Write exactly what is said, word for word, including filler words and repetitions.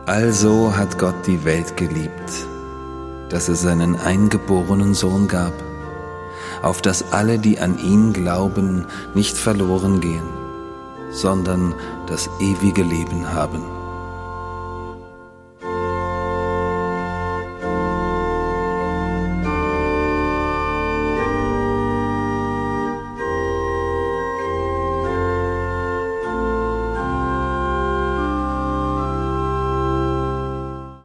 Also hat Gott die Welt geliebt, dass er seinen eingeborenen Sohn gab, auf dass alle, die an ihn glauben, nicht verloren gehen, sondern das ewige Leben haben.